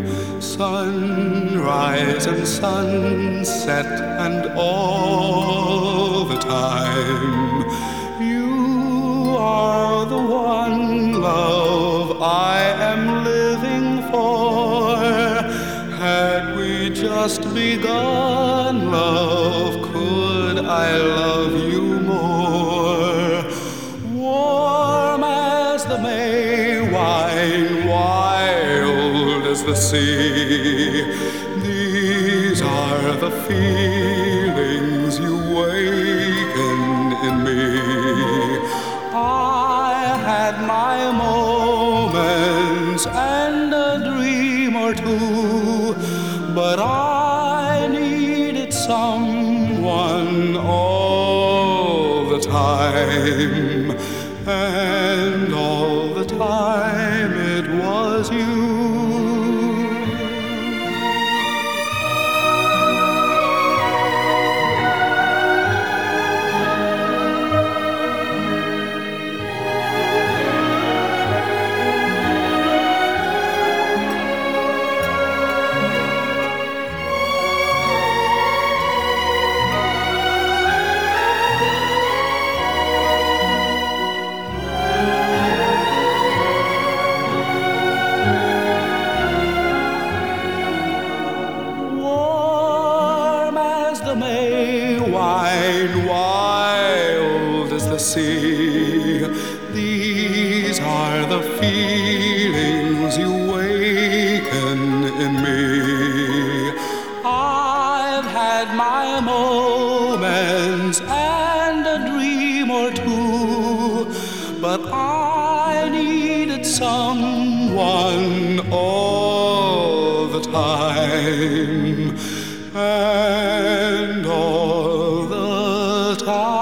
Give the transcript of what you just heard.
sunrise and sunset, and all the time. You are the one, love, I am living for. Had we just begun, love, could I love you more? Warm as the May wine, wild as the sea, these are the feelings you waken in me. I had my moments and a dream or two, but I needed someone all the time, and all the time it was you. The May wine, wild as the sea, these are the feelings you waken in me. I've had my moments and a dream or two, but I needed someone all the time, and all the time.